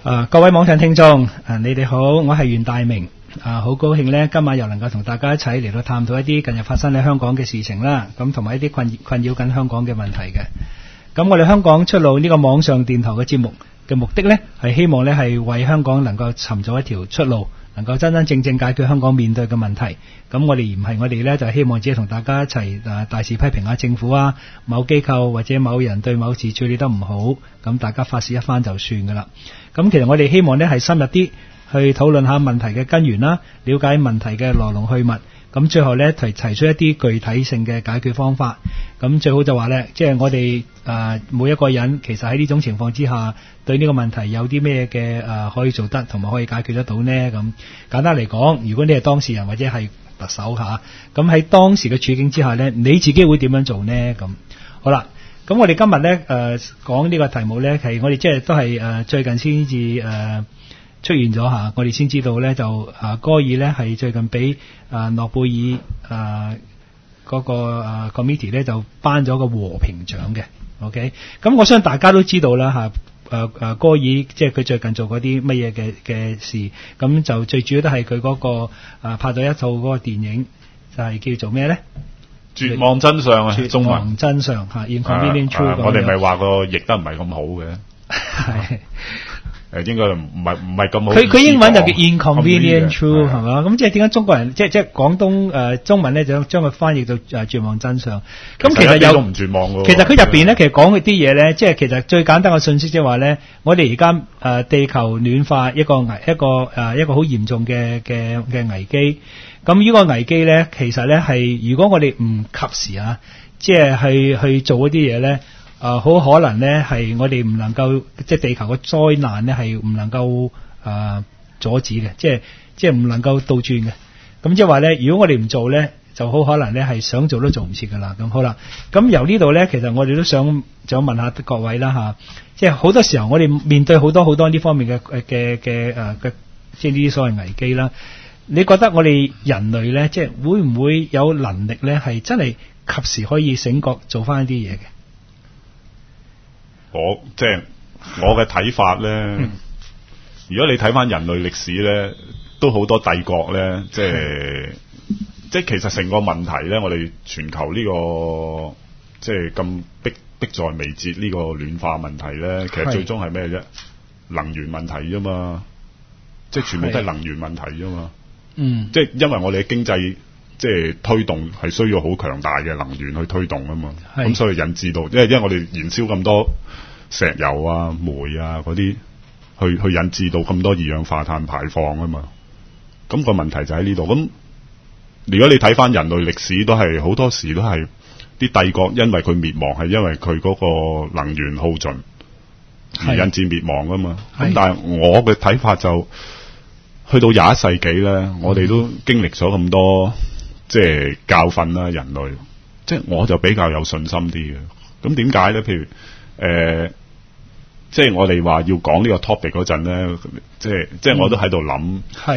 各位網上聽眾，你哋好，我係袁大明，好高興呢，今晚又能夠同大家一齊嚟到探討一啲近日發生喺香港嘅事情啦，咁同埋一啲困擾緊香港嘅問題嘅。咁我哋香港出路呢個網上電台嘅節目嘅目的呢，係希望呢係為香港能夠尋找一條出路，能夠真真正正解決香港面對嘅問題。咁我哋唔係我哋呢，就希望只係同大家一齊大肆批評下政府啊、某機構或者某人對某事處理得唔好，咁大家發洩一番就算噶啦。咁其實我哋希望呢係深入啲去討論下問題嘅根源啦，了解問題嘅來龍去脈，咁最後呢提出一啲具體性嘅解決方法。咁最好就話呢，即係我哋每一個人其實喺呢種情況之下，對呢個問題有啲咩嘅可以做得同埋可以解決得到呢？咁簡單嚟講，如果你係當事人或者係特首嚇，咁喺當時嘅處境之下呢，你自己會點樣做呢？咁好啦。咁我哋今日呢講呢個題目呢，係我哋即係都係最近先至出現咗嚇，我哋先知道呢，就戈爾呢係最近俾諾貝爾嗰個 committee 呢就頒咗個和平獎嘅。OK， 咁我相信大家都知道啦嚇，戈爾即係佢最近做嗰啲乜嘢嘅事，咁就最主要都係佢嗰個拍咗一套嗰個電影，就係叫做咩呢？ 絕望真相啊，中文。絕望真相嚇 ，Inconvenient Truth。 我哋咪話個譯得唔係咁好嘅。 係。 應該唔係咁好。 佢英文就叫 Inconvenient Truth 係嘛？咁即係點解中國人即係廣東中文咧就將佢翻譯到絕望真相？咁其實有都唔絕望㗎。其實佢入邊咧，其實講嘅啲嘢咧，即係其實最簡單嘅信息即係話咧，我哋而家地球暖化一個好嚴重嘅危機。咁呢個危機咧，其實咧係如果我哋唔及時即係去做一啲嘢咧，好可能咧係我哋唔能夠即係地球嘅災難咧係唔能夠阻止嘅，即係唔能夠倒轉嘅。咁即係話咧，如果我哋唔做咧，就好可能咧係想做都做唔切噶啦。咁好啦，咁由呢度咧，其實我哋都想問下各位啦嚇，即係好多時候我哋面對好多呢方面嘅即係呢啲所謂危機啦。你覺得我哋人類咧，即係會唔會有能力咧，係真係及時可以醒覺做翻一啲嘢嘅？ 我嘅睇法咧，如果你睇翻人類歷史咧，都好多帝國咧，即係其實成個問題咧，我哋全球呢個即係咁迫在眉睫呢個暖化問題咧，其實最終係咩啫？能源問題啫嘛，即係全部都係能源問題啫嘛。即係因為我哋嘅經濟即係推動係需要好強大嘅能源去推動啊嘛，咁所以引致到，因為我哋燃燒咁多石油啊、煤啊嗰啲，去引致到咁多二氧化碳排放啊嘛，咁個問題就喺呢度。咁如果你睇翻人類歷史，都係好多時都係啲帝國因為佢滅亡係因為佢嗰個能源耗盡而引致滅亡啊嘛。咁但係我嘅睇法就去到21世紀咧，我哋都經歷咗咁多即係教訓啦，人類，即係我就比較有信心啲嘅。咁點解咧？譬如即係我哋話要講呢個 topic 嗰陣咧，即係我都喺度諗，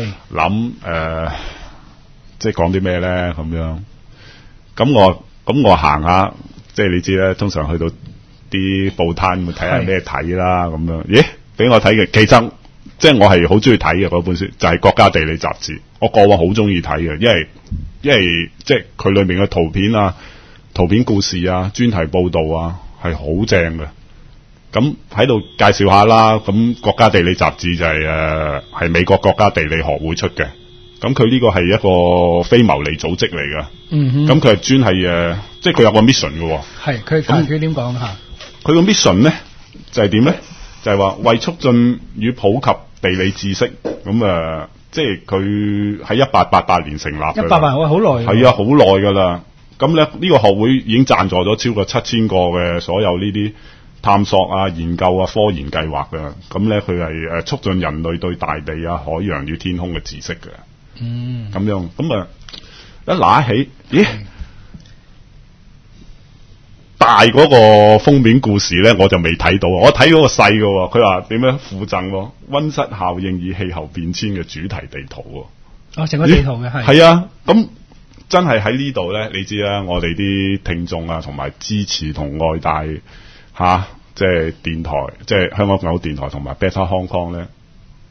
即係講啲咩咧咁樣。咁我行下，即係你知咧，通常去到啲報攤睇下咩睇啦咁樣。咦，俾我睇嘅，其實即係我係好中意睇嘅嗰本書，就係《國家地理》雜誌。我過往好中意睇嘅，因為即係佢裏面嘅圖片啊、圖片故事啊、專題報導啊，係好正嘅。咁喺度介紹下啦。咁《國家地理》雜誌就係美國國家地理學會出嘅。咁佢呢個係一個非牟利組織嚟嘅。咁佢係專係即係佢有個 mission 嘅喎。係佢點講嚇？佢個 mission 咧就係點咧？就係話為促進與普及地理知識，咁即係佢喺1888年成立嘅。1888好耐。係啊，好耐噶啦。咁咧呢個學會已經贊助咗超過7000個嘅所有呢啲探索啊、研究啊、科研計劃嘅。咁咧佢係促進人類對大地啊、海洋與天空嘅知識嘅。咁樣咁一拿起，咦？大嗰個封面故事咧，我就未睇到。我睇嗰個細嘅，佢話點樣附贈溫室效應與氣候變遷嘅主題地圖。成個地圖嘅係啊。咁真係喺呢度咧，你知啦，我哋啲聽眾啊，同埋支持同愛戴即係電台，即係香港港澳電台同埋 Better Hong Kong 咧，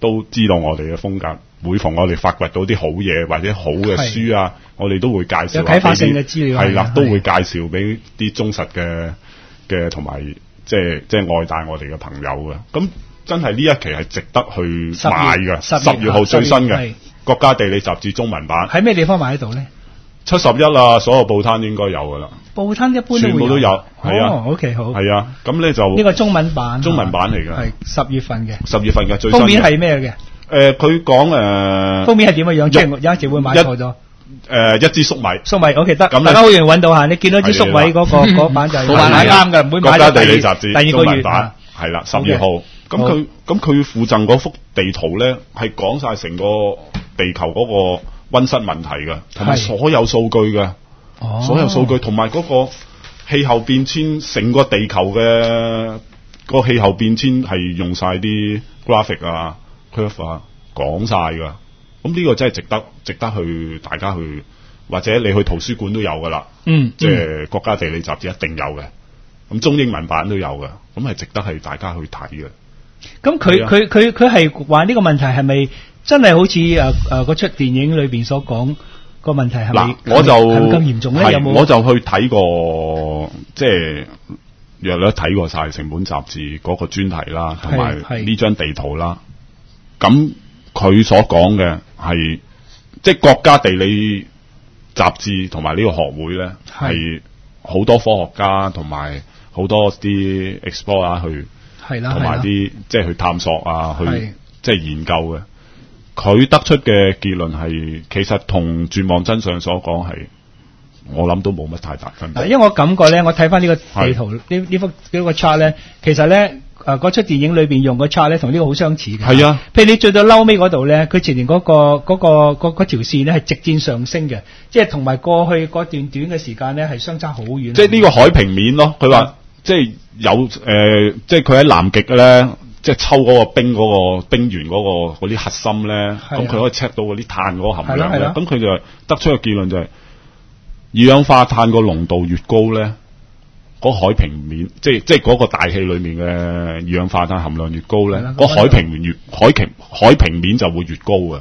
都知道我哋嘅風格。每逢我哋發掘到啲好嘢或者好嘅書啊，我哋都會介紹。 有啟發性嘅資料係啦，都會介紹俾啲忠實嘅同埋即係愛戴我哋嘅朋友嘅。咁真係呢一期係值得去買嘅。10月號最新嘅《國家地理》雜誌中文版。 喺咩地方買得到咧 ？71啊，所有報攤應該有噶啦。 報攤一般全部都有，係啊。 OK 好。 係啊，咁咧就呢個中文版嚟嘅，係 10月份嘅。 10月份嘅最新。 封面係咩嘅？ 佢講封面係點嘅樣？即係有一時會買錯咗。 一支粟米。粟米 OK 得，大家好容易揾到嚇。你見到支粟米嗰版就係買啱嘅，唔會買國家地理雜誌第二個月版係啦，10月號。咁佢附贈嗰幅地圖咧，係講晒成個地球嗰個溫室問題嘅，同埋所有數據嘅，所有數據同埋嗰個氣候變遷，成個地球嘅個氣候變遷係用晒啲 graphic 啊、curve 啊講晒㗎。咁呢個真係值得去大家去，或者你去圖書館都有㗎啦。即係國家地理雜誌一定有嘅。咁中英文版都有嘅，咁係值得係大家去睇嘅。 咁佢係話呢個問題係咪真係好似嗰出電影裏邊所講個問題係咪？ 我就係咪咁嚴重咧？有冇？ 我就去睇過，即係約略睇過晒成本雜誌嗰個專題啦，同埋呢張地圖啦。咁佢所講嘅係即係國家地理雜誌同埋呢個學會咧，係好多科學家同埋好多啲 explorer 去。係啦，同埋啲即係去探索啊，去即係研究嘅。佢得出嘅結論係，其實同絕望真相所講係，我諗都冇乜太大分別。 因為我感覺咧，我睇翻呢個地圖呢幅呢個 chart 咧，其實咧嗰出電影裏邊用個 chart 咧，同呢個好相似嘅。係啊，譬如你最到嬲尾嗰度咧，佢前面嗰條線咧係直線上升嘅，即係同埋過去嗰段短嘅時間咧係相差好遠。 即係呢個海平面咯，佢話。即係有即係佢喺南極咧，即係抽嗰個冰嗰個冰原嗰啲核心咧，咁佢可以 check 到嗰啲碳嗰個含量咧，咁佢就得出個結論就係二氧化碳個濃度越高咧，嗰海平面即係嗰個大氣裏面嘅二氧化碳含量越高咧，嗰海平面就會越高嘅。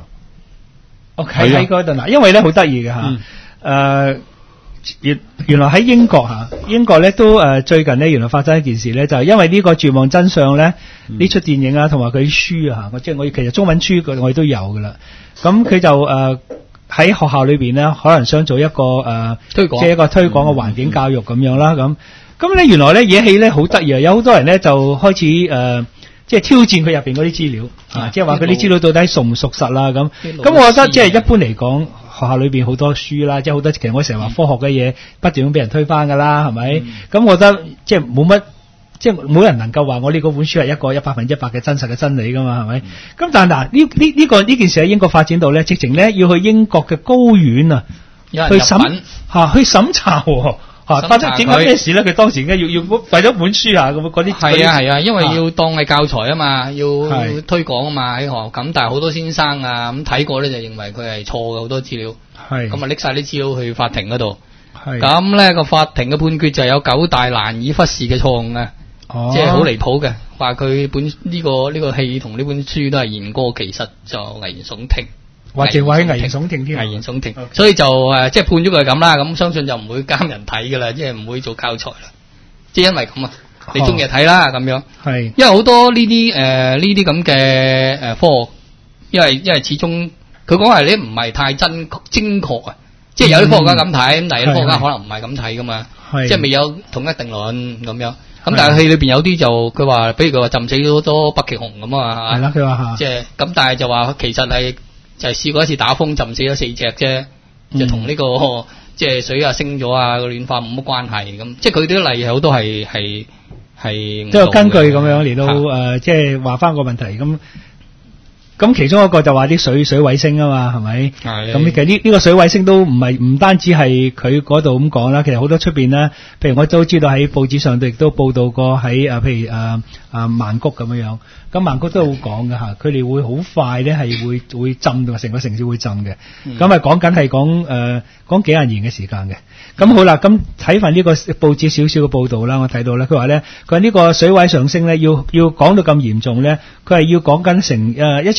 OK 喺嗰度嗱，因為咧好得意嘅嚇，原來喺英國咧都最近咧原來發生一件事咧，就係因為呢個絕望真相咧呢出電影啊，同埋佢啲書啊，即係我其實中文書我哋都有噶啦。咁佢就喺學校裏邊咧，可能想做一個推廣，即係一個推廣嘅環境教育咁樣啦。咁咧原來咧惹起咧好得意啊，有好多人咧就開始即係挑戰佢入邊嗰啲資料啊，即係話佢啲資料到底屬唔屬實啦咁。咁我覺得即係一般嚟講。學校裏邊好多書啦，即係好多其實我成日話科學嘅嘢不斷咁俾人推翻噶啦，係咪？咁我覺得即係冇乜，即係冇人能夠話我呢嗰本書係一個100%嘅真實嘅真理噶嘛，係咪？咁但係嗱呢件事喺英國發展到咧，直情咧要去英國嘅高院啊，去審查。發生點解咩事咧？佢當時應該要為咗本書啊，咁嗰啲係啊，因為要當係教材啊嘛，要推廣啊嘛喺學校。咁但係好多先生啊咁睇過咧，就認為佢係錯嘅好多資料。係咁啊，拎晒啲資料去法庭嗰度。係咁咧，個法庭嘅判決就有9大難以忽視嘅錯誤啊，即係好離譜嘅，話佢呢個戲同呢本書都係言過其實，就危言聳聽。 或者話危言聳聽添， 危言聳聽，所以就即係判咗佢係咁啦。咁相信就唔會監人睇噶啦，即係唔會做教材啦。即係因為咁啊，你中意睇啦咁樣。係，因為好多呢啲咁嘅科學，因為始終佢講係你唔係太精確啊。即係有啲科學家咁睇，咁但係有啲科學家可能唔係咁睇噶嘛。即係未有統一定論咁樣。咁但係戲裏邊有啲就佢話，比如佢話浸死咗好多北極熊咁啊。係啦，佢話即係咁，但係就話其實係。就係試過一次打風浸死咗4隻啫，就同呢個即係水啊升咗啊個暖化冇乜關係咁，即係佢啲例好多係都有根據咁樣嚟到即係話翻個問題咁。咁其中一個就話啲水位升啊嘛，係咪？係。咁其實呢個水位升都唔單止係佢嗰度咁講啦，其實好多出邊咧，譬如我都知道喺報紙上亦都報道過喺譬如曼谷咁樣。咁曼谷都好講嘅嚇，佢哋會好快咧係會浸到成個城市會浸嘅。咁啊講緊係講幾廿年嘅時間嘅。咁好啦，咁睇翻呢個報紙少少嘅報導啦，我睇到咧，佢話呢個水位上升咧，要講到咁嚴重咧，佢係要講緊成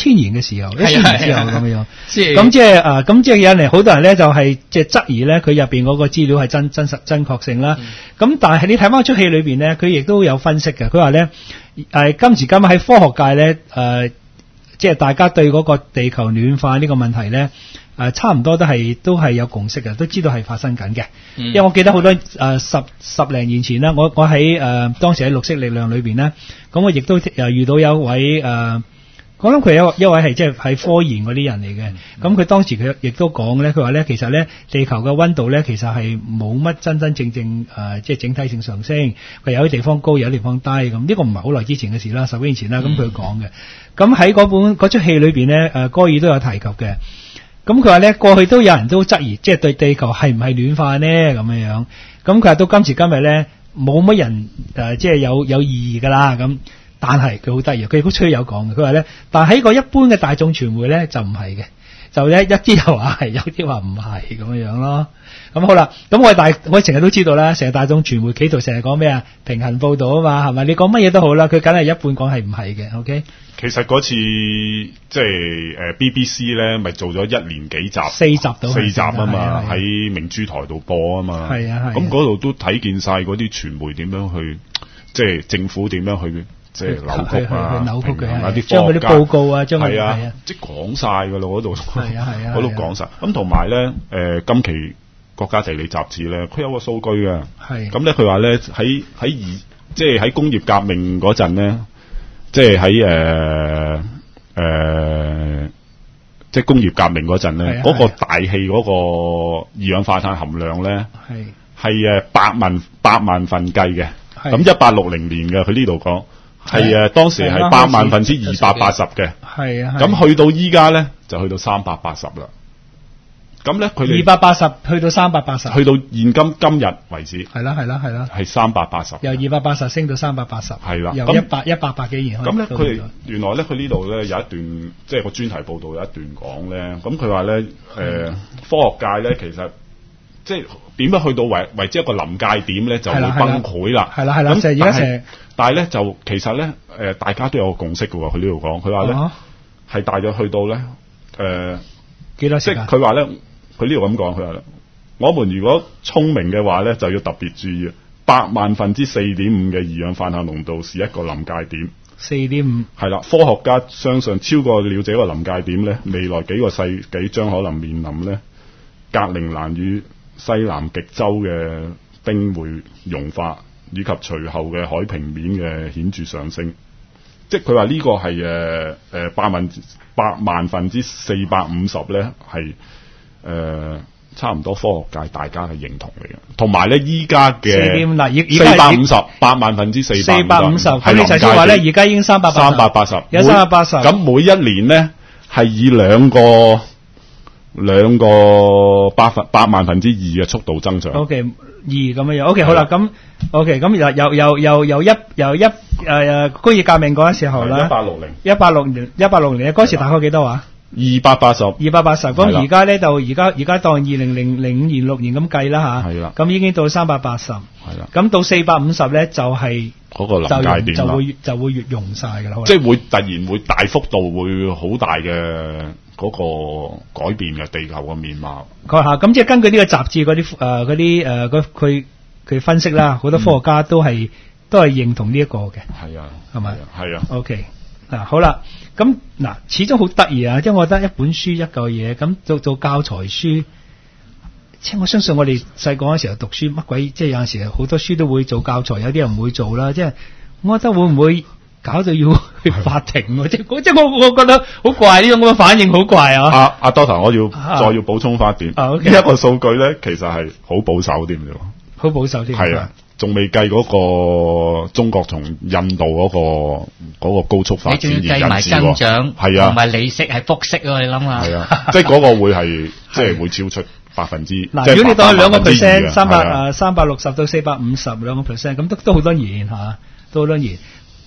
1000年嘅時候，1000年之後咁樣。 咁即係有人好多人咧就係即係質疑咧佢入邊嗰個資料係真確性啦。咁但係你睇翻出戲裏邊咧，佢亦都有分析嘅。佢話咧今時今日喺科學界咧即係大家對嗰個地球暖化呢個問題咧。差唔多都係有共識嘅，都知道係發生緊嘅。因為我記得好多十零年前啦，我喺當時喺綠色力量裏邊咧，咁我亦都遇到有位我諗佢一位係即係喺科研嗰啲人嚟嘅。咁佢當時佢亦都講咧，佢話咧其實咧地球嘅溫度咧其實係冇乜真正即係整體性上升，佢有啲地方高，有啲地方低咁。呢個唔係好耐之前嘅事啦，10幾年前啦。咁佢講嘅。咁喺嗰出戲裏邊咧，戈爾都有提及嘅。咁佢話咧，過去都有人都質疑，即係對地球係唔係暖化呢咁樣。咁佢話到今時今日咧，冇乜人即係有異議噶啦。咁但係佢好得意，佢亦都出去有講嘅。佢話咧，但係喺個一般嘅大眾傳媒咧就唔係嘅，就一啲就話係，有啲話唔係咁樣咯。咁好啦，咁我成日都知道啦，成日大眾傳媒企圖成日講咩啊？平衡報導啊嘛，係咪？你講乜嘢都好啦，佢梗係一半講係唔係嘅。OK。 其實嗰次即係BBC 咧，咪做咗1年幾集4集啊嘛，喺明珠台度播啊嘛。係啊係。咁嗰度都睇見晒嗰啲傳媒點樣去，即係政府點樣去即係扭曲嘅， 將嗰啲報告啊，將係啊，即係講晒㗎咯嗰度。係啊係啊，嗰度講晒。咁同埋咧今期國家地理雜誌咧，佢有個數據嘅。係。咁咧佢話咧即係喺工業革命嗰陣咧。即係喺即係工業革命嗰陣咧，嗰個大氣嗰個二氧化碳含量咧係百萬份計嘅。咁1860年嘅，佢呢度講係當時係百萬分之280嘅。係啊。咁去到依家咧就去到380啦。咁咧佢哋280 去到380， 去到現今日為止。 係啦，係 380。 由280升到380。 係啦， 由100百幾年。 咁咧佢哋原來咧佢呢度咧有一段即係個專題報導有一段講咧，咁佢話咧科學界咧其實即係點樣去到為之一個臨界點咧就會崩潰啦。係啦，咁但係咧就其實咧大家都有個共識嘅喎，佢呢度講，佢話咧係大約去到咧幾多時間？ 即係佢話咧。佢呢度咁講，佢話咧，我們如果聰明嘅話咧，就要特別注意，100萬分之4.5嘅二氧化碳濃度是一個臨界點。 4.5 係啦，科學家相信超過了這個臨界點咧，未來幾個世紀將可能面臨咧格陵蘭與西南極洲嘅冰會融化，以及隨後嘅海平面嘅顯著上升。即係佢話呢個係100萬分之450咧係。差唔多科學界大家嘅認同嚟嘅，同埋咧依家嘅450 8萬分之450， 咁你就係話咧，而家已經380，有380， 咁每一年咧係以兩個8萬分之2嘅速度增長。 OK， 2咁樣樣。OK， 好啦，咁 OK， 咁由工業革命嗰陣時候啦，160年嗰時大概幾多話 ？280， 咁而家咧就而家當2005年6年咁計啦吓， 係啦， 咁已經到380，係啦，咁到450咧就係嗰個臨界點啦， 就會越溶晒噶啦， 即係會突然會大幅度會好大嘅嗰個改變嘅地球嘅面貌。 咁即係根據呢個雜誌嗰啲佢分析啦，好多科學家都係認同呢一個嘅，係啊，係咪？ 係啊 ，OK。好啦，咁始終好得意啊！即係我覺得一本書一嚿嘢，咁做教材書，即係我相信我哋細個嗰時候讀書乜鬼，即係有陣時好多書都會做教材，有啲人唔會做啦。即係我覺得會唔會搞到要去法庭？即係我覺得好怪，呢種咁嘅反應好怪啊！ 阿Doctor，我要補充翻一點，呢一個數據咧，其實係好保守啲嘅， 好保守啲， 係啊。仲未計嗰個中國從印度嗰個高速發展而引致喎，你仲要計埋增長，係啊，唔係利息係複息喎，你諗下，係啊，即係嗰個會係即係會超出%， 嗱，如果你當2%，360到450%，2%，咁都好多年嚇，都好多年。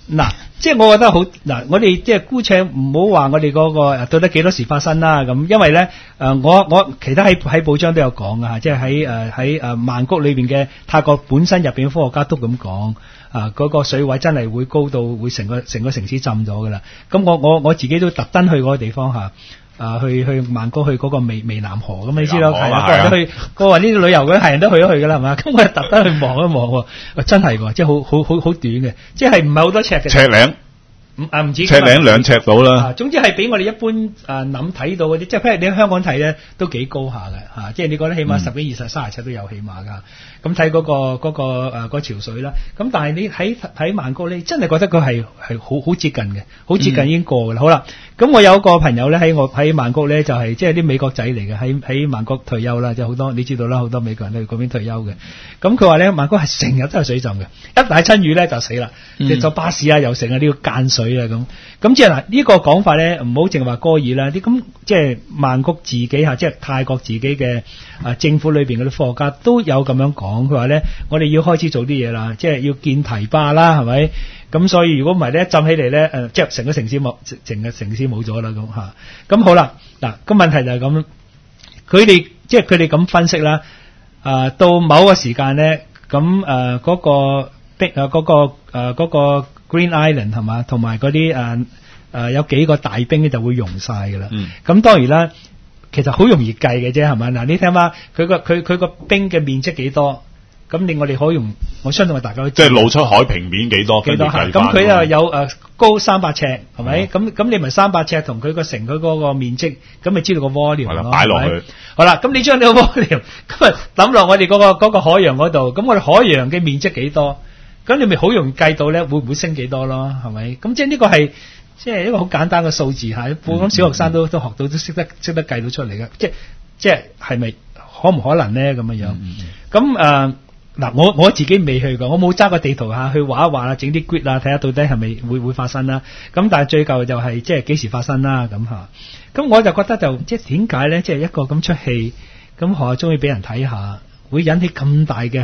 嗱，即係我覺得好嗱，我哋即係姑且唔好話我哋嗰個到底幾多時發生啦咁，因為咧我其他喺報章都有講噶，即係喺曼谷裏邊嘅泰國本身入邊嘅科學家都咁講嗰個水位真係會高到會成個城市浸咗噶啦。咁我自己都特登去嗰個地方去曼谷去嗰個湄南河咁，你知道係啊，個人都去，個話呢啲旅遊嘅係人都去咗去噶啦，係嘛？咁我特登去望一望，真係喎，即係好短嘅，即係唔係好多尺嘅。 尺零唔止尺零2尺到啦。 總之係比我哋一般諗睇到嗰啲，即係譬如你喺香港睇咧都幾高下嘅即係你覺得起碼10幾20、30尺都有起碼㗎。咁睇嗰個潮水啦。咁但係你睇曼谷咧，真係覺得佢係好接近嘅，好接近已經過㗎啦。好啦，咁我有個朋友咧喺曼谷咧，就係即係啲美國仔嚟嘅，喺曼谷退休啦，即係好多你知道啦，好多美國人都去嗰邊退休嘅。咁佢話咧，曼谷係成日都係水浸嘅，一大親雨咧就死啦，即係坐巴士啊又成啊，呢個間水啊咁即係嗱呢個講法咧，唔好淨係話歌爾啦，啲咁即係曼谷自己即係泰國自己嘅政府裏邊嗰啲科學家都有咁樣講，佢話咧我哋要開始做啲嘢啦，即係要建堤壩啦，係咪？咁所以如果唔係咧，浸起嚟咧即係成個城市冇咗啦咁嚇。咁好啦，嗱個問題就係咁，佢哋咁分析啦，到某個時間咧，咁嗰個 Green Island 係嘛，同埋嗰啲有幾個大冰咧就會溶晒噶啦。咁當然啦，其實好容易計嘅啫，係咪？嗱，你聽下佢個冰嘅面積幾多？咁我哋可以用，我相信大家都知即係露出海平面幾多？ 咁佢又有高300尺，係咪？咁你咪300尺同佢個城佢嗰個面積，咁咪知道個 volume 咯。 擺落去。 好啦，咁你將呢個 volume 咁啊抌落我哋嗰個海洋嗰度，咁我哋海洋嘅面積幾多？咁你咪好容易計到咧，會唔會升幾多咯？係咪？咁即係呢個係即係一個好簡單嘅數字嚇，咁小學生都學到，都識得計到出嚟嘅。即係咪可唔可能咧咁樣？咁嗱，我自己未去過，我冇揸個地圖去畫一畫啦，整啲 grid 啦，睇下到底係咪會發生啦。咁但係最舊就係即係幾時發生啦咁嚇。咁我就覺得就即係點解咧？即係一個咁出戲，咁學校中意俾人睇下，會引起咁大嘅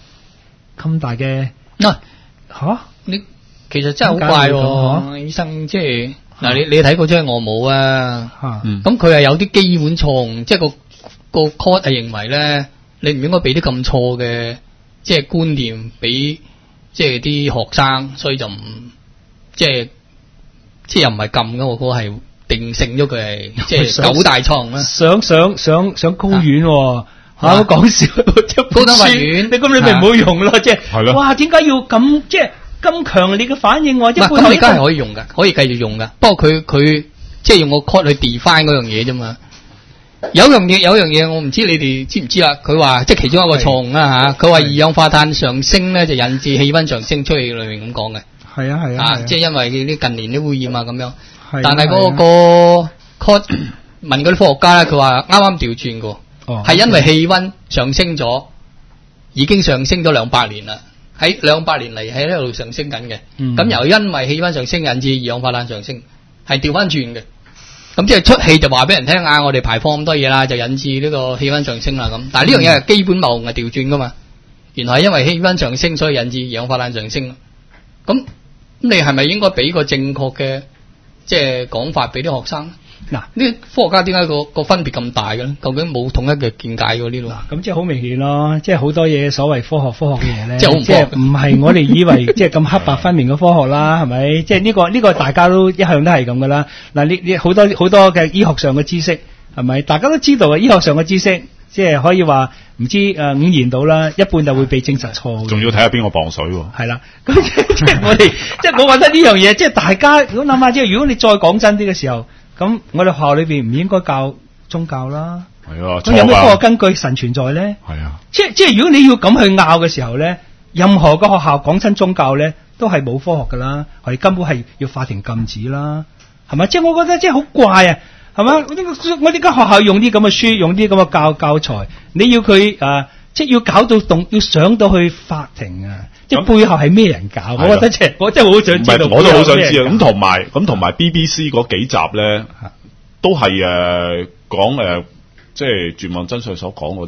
你其實真係好怪喎，醫生即係嗱，你睇過張臥母啊？咁佢係有啲基本錯誤，即係個 court 係認為咧，你唔應該俾啲咁錯嘅即係觀念俾即係啲學生，所以就唔即係又唔係禁嘅，我覺得係定性咗佢係即係9大錯誤啦。 上高院講笑， 高等法院， 你咁你咪唔好用咯，即係哇，點解要咁即係咁強烈嘅反應？即係咁，你而家係可以用噶，可以繼續用噶。不過佢即係用個 court 去 define 嗰樣嘢啫嘛。有樣嘢我唔知你哋知唔知啦。佢話即係其中一個錯誤啦嚇。佢話二氧化碳上升咧就引致氣溫上升，出去裏面咁講嘅。係啊，即係因為啲近年啲污染啊咁樣。但係嗰個 court 問嗰啲科學家咧，佢話啱啱調轉過。係因為氣溫上升咗，已經上升咗200年啦。喺200年嚟喺一路上升緊嘅。咁由因為氣溫上升引致二氧化碳上升，係調翻轉嘅。咁即係出氣就話俾人聽我哋排放咁多嘢啦，就引致呢個氣溫上升啦咁。但係呢樣嘢係基本謬誤，係調轉噶嘛。原來係因為氣溫上升所以引致二氧化碳上升。咁你係咪應該俾個正確嘅即係講法俾啲學生？嗱，呢科學家點解個分別咁大嘅咧？究竟冇統一嘅見解嘅呢度？ 咁即係好明顯咯，即係好多嘢所謂科學嘅嘢咧， 即係唔係我哋以為即係咁黑白分明嘅科學啦，係咪？即係呢個大家都一向都係咁噶啦。嗱，你好多嘅醫學上嘅知識係咪？大家都知道嘅醫學上嘅知識，即係可以話唔知5言到啦，一半就會被證實錯。 仲要睇下邊個磅水喎？ 係啦，咁即係我哋即係我覺得呢樣嘢，即係大家如果諗下，即係如果你再講真啲嘅時候。咁我哋學校裏邊唔應該教宗教啦， 係啊， 咁有咩科學根據神存在咧？ 係啊， 即係如果你要咁去拗嘅時候咧，任何個學校講親宗教咧，都係冇科學噶啦，我哋根本係要法庭禁止啦，係咪？即係我覺得即係好怪啊，係嘛？我呢間學校用啲咁嘅書，用啲咁嘅教材，你要佢即係要搞到要上到去法庭啊！即係背後係咩人搞？我覺得我真係好想知道。 我都好想知啊！咁同埋 BBC 嗰幾集咧，都係講即係絕望真相所講嗰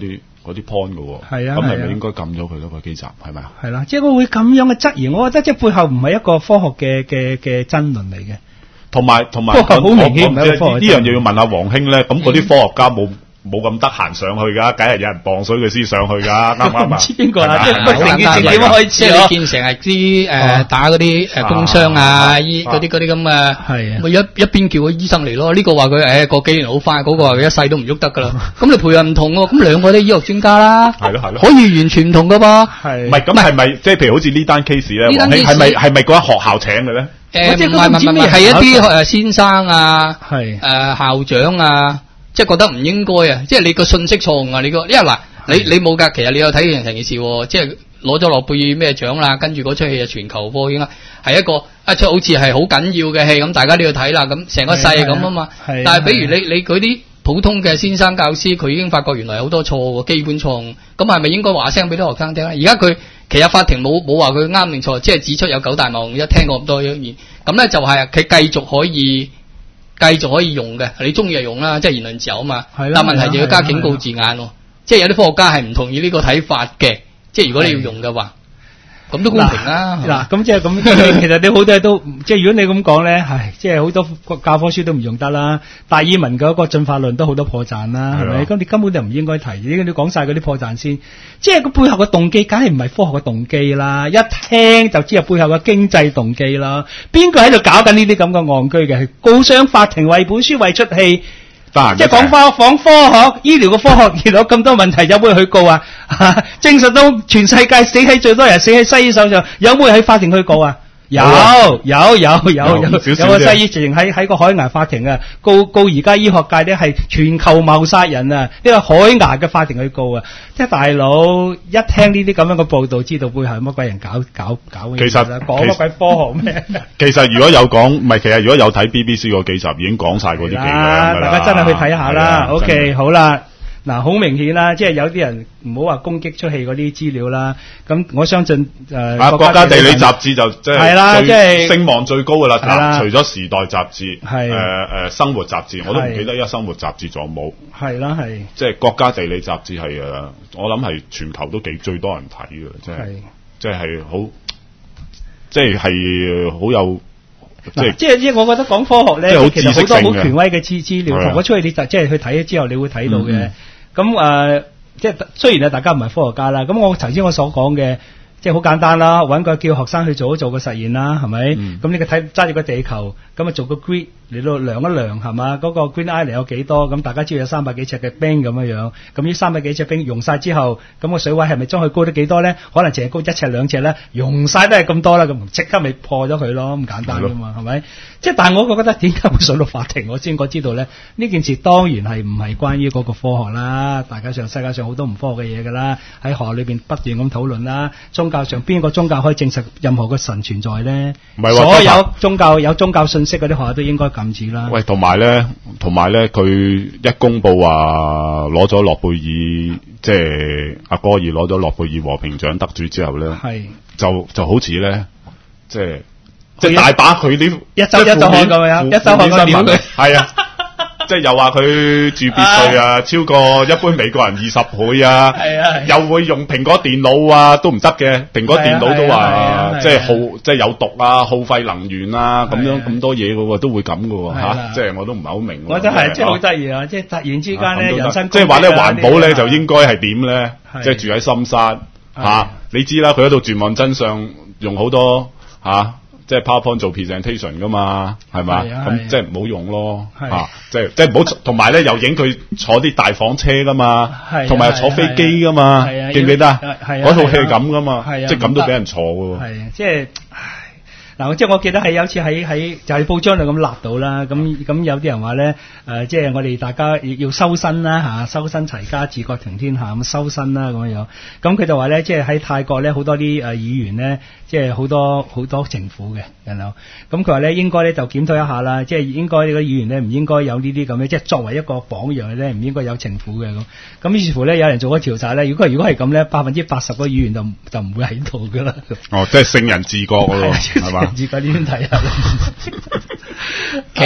嗰啲 point 㗎喎。 係啊， 咁係咪應該禁咗佢嗰個機閘？係咪啊？ 係啦，即係我會咁樣嘅質疑，我覺得即係背後唔係一個科學嘅爭論嚟嘅。同埋， 好明顯唔係一個科學。呢樣嘢要問下黃兄咧，咁嗰啲科學家冇咁得閒上去㗎，梗係有人磅水佢先上去㗎，啱唔啱啊？ 唔知邊個啦， 即係成件事點樣開始？即係你見成日啲打嗰啲工傷啊，嗰啲咁嘅，係咪一邊叫個醫生嚟咯？呢個話佢過幾年好翻，嗰個話佢一世都唔喐得㗎啦。咁你培養唔同喎，咁兩個都醫學專家啦，係咯，可以完全唔同㗎噃。係，唔係咁係咪即係譬如好似呢單 case 咧？黃兄係咪嗰間學校請嘅咧？唔係，係一啲先生啊，校長啊。即係覺得唔應該啊！即係你個信息錯誤啊！因為嗱，你冇㗎，其實你有睇成件事喎，即係攞咗諾貝爾咩獎啦，跟住嗰出戲就全球播映啦，係一出好似係好緊要嘅戲咁，大家都要睇啦，咁成個世係咁啊嘛。但係比如你嗰啲普通嘅先生教師，佢已經發覺原來有好多錯喎，基本錯誤，咁係咪應該話聲俾啲學生聽咧？而家佢其實法庭冇話佢啱定錯，即係指出有九大謬誤，一聽過咁多言，咁咧就係佢繼續可以用嘅，你中意就用啦，即係言論自由啊嘛。但問題就要加警告字眼喎，即係有啲科學家係唔同意呢個睇法嘅，即係如果你要用嘅話，咁都公平啦。嗱，咁即係咁，其實你好多嘢都，即係如果你咁講咧，即係好多教科書都唔用得啦。達爾文嗰個進化論都好多破綻啦，係咪？咁你根本就唔應該提，你講晒嗰啲破綻先。即係個背後嘅動機，梗係唔係科學嘅動機啦。一聽就知係背後嘅經濟動機啦。邊個喺度搞緊呢啲咁嘅戇居嘅？告上法庭為本書為出戲。即係講科學，醫療嘅科學，原來有咁多問題，有冇人去告啊？證實到全世界死喺最多人死喺西醫手上，有冇人喺法庭去告啊？有個西醫直情喺個海牙法庭啊，告而家醫學界咧係全球謀殺人啊！呢個海牙嘅法庭去告啊！即係大佬一聽呢啲咁樣嘅報道，知道背後乜鬼人搞嘅。其實講乜鬼科學咩？ 其實如果有講，唔係，其實如果有睇 BBC 嗰幾集，已經講晒嗰啲幾樣㗎啦。 大家真係去睇下啦。OK， 好啦。嗱，好明顯啦，即係有啲人唔好話攻擊出戲嗰啲資料啦。咁我相信國家地理雜誌就即係聲望最高㗎啦。除咗時代雜誌，生活雜誌，我都唔記得而家生活雜誌仲有冇。係啦，係。即係國家地理雜誌係我諗係全球都最多人睇嘅，即係好，即係好有。即係我覺得講科學咧，其實好多好權威嘅資料，同我出去你即係去睇咗之後，你會睇到嘅。咁即係雖然大家唔係科學家啦，咁我頭先我所講嘅，即係好簡單啦，揾個叫學生去做個實驗啦，係咪？咁你揸住個地球，咁做個 grid 嚟到量一量係嘛？嗰個 green island 有幾多？咁大家知道有300幾尺嘅冰咁樣。咁呢300幾尺冰溶晒之後，咁個水位係咪將佢高得幾多咧？可能淨係高1尺2尺咧，溶晒都係咁多啦，咁即刻咪破咗佢咯，咁簡單㗎嘛，係咪？即係但係我覺得點解會上到法庭？我先知道咧，呢件事當然係唔係關於嗰個科學啦。大家世界上好多唔科學嘅嘢㗎啦，喺學校裏邊不斷咁討論啦。宗教上邊個宗教可以證實任何嘅神存在咧？所有宗教有宗教信息嗰啲學校都應該禁止啦。喂，同埋咧，佢一公佈話攞咗諾貝爾，即係阿戈爾攞咗諾貝爾和平獎得主之後咧，就好似咧，即係大把佢啲一週刊咁樣，一週刊新聞係啊。即係又話佢住別墅啊，超過一般美國人20倍啊，又會用蘋果電腦啊，都唔得嘅。蘋果電腦都話即係有毒啊，耗費能源啊，咁樣咁多嘢嘅喎，都會咁嘅喎嚇。即係我都唔係好明。我真係即係好得意啊！即係突然之間咧，人生即係話咧環保咧就應該係點咧？即係住喺深山嚇，你知啦，佢喺度絕望真相用好多嚇。即係 PowerPoint 做 presentation 噶嘛，係嘛？咁即係唔好用咯，即係唔好。同埋咧，又影佢坐啲大房車噶嘛，同埋坐飛機噶嘛，記唔記得啊？嗰套戲係咁噶嘛，即係咁都俾人坐喎。係即係嗱，即係我記得係有次喺就係報章度咁立到啦。咁有啲人話咧，即係我哋大家要修身啦嚇，修身齊家治國平天下咁修身啦咁樣。咁佢就話咧，即係喺泰國咧好多啲議員咧。即係好多情婦嘅人咯，咁佢話咧應該咧就檢討一下啦，即係應該呢個議員咧唔應該有呢啲咁嘅，即係作為一個榜樣咧唔應該有情婦嘅咁。咁於是乎咧有人做咗調查咧，如果係咁咧，80%個議員就唔會喺度噶啦。哦，即係聖人治國咯，係嘛？治國點睇啊？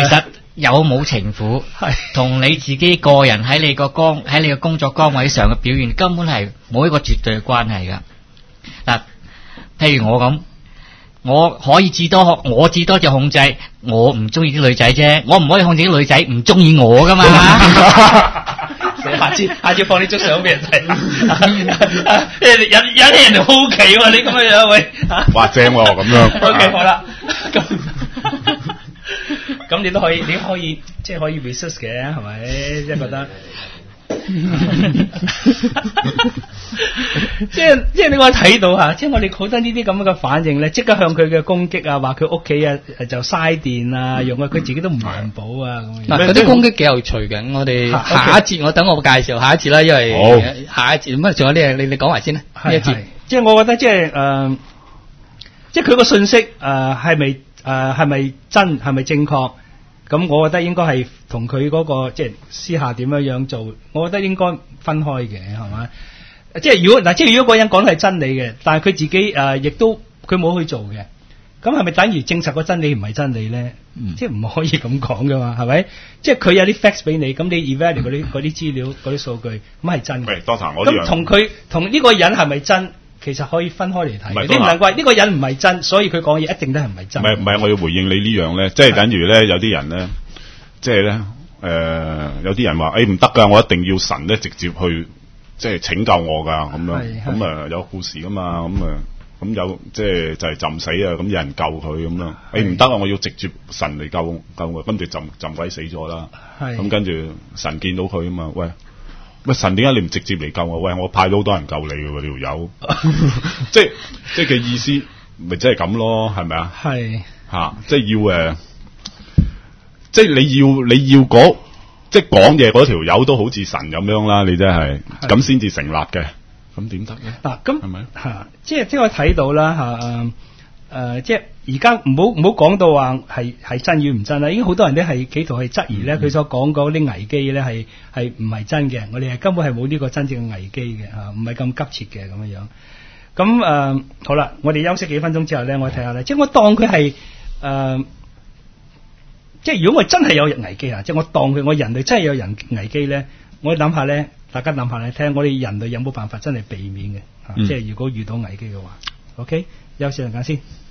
有冇情婦，同你自己個人喺你個工作崗位上嘅表現，根本係冇一個絕對嘅關係噶。嗱，譬如我咁，我可以我至多就控制我唔中意啲女仔啫，我唔可以控制啲女仔唔中意我噶嘛。 下次放呢張相俾人睇，引起人哋好奇喎，你咁嘅樣喂， 哇正喎咁樣。 OK 好啦，咁你可以即係可以 resist 嘅，係咪？即係覺得，即係你可以睇到嚇，即係我哋好多呢啲咁嘅反應咧，即刻向佢嘅攻擊啊，話佢屋企啊就嘥電啊，用啊佢自己都唔環保啊咁。嗱，嗰啲攻擊幾有趣嘅，我哋下一節我等我介紹下一節啦，因為下一節咁啊，仲有啲嘢你講埋先啦。呢一節，即係我覺得即係即係佢個信息係咪真係咪正確？咁我覺得應該係同佢嗰個即係私下點樣做，我覺得應該分開嘅，係嘛？即係如果嗰個人講係真理嘅，但係佢自己亦都佢冇去做嘅，咁係咪等於證實個真理唔係真理咧？即係唔可以咁講噶嘛，係咪？即係佢有啲 facts 俾你，咁你 evaluate 嗰啲資料、嗰啲數據，咁係真嘅。咁同呢個人係咪真？其實可以分開嚟睇，你唔能夠呢個人唔係真，所以佢講嘢一定都係唔係真。唔係， 我要回應你呢樣咧，即係等於咧有啲人咧，即係咧有啲人話唔得㗎，我一定要神咧直接去即係拯救我㗎咁樣，咁有故事㗎嘛，咁有即係就係浸死啊，咁有人救佢咁樣，唔得啊，我要直接神嚟救我，跟住浸鬼死咗啦，咁跟住神見到佢啊嘛，喂神點解你唔直接嚟救我？喂，我派咗好多人救你嘅喎，條友，即係嘅意思，咪即係咁咯，係咪啊？係嚇，即係要即係你要嗰即係講嘢嗰條友都好似神咁樣啦，你真係咁先至成立嘅，咁點得咧？嗱，咁係咪嚇？即係我睇到啦嚇即係而家唔好講到話係真與唔真啦，已經好多人都係企圖去質疑咧，佢所講嗰啲危機咧係唔係真嘅？我哋係根本係冇呢個真正嘅危機嘅嚇，唔係咁急切嘅咁樣樣。咁好啦，我哋休息幾分鐘之後咧，我睇下咧，即係我當佢係即係如果我真係有危機啊，即係我當我人類真係有人危機咧，我諗下咧，大家諗下咧，睇下我哋人類有冇辦法真係避免嘅嚇？即係如果遇到危機嘅話 ，OK，休息陣間先。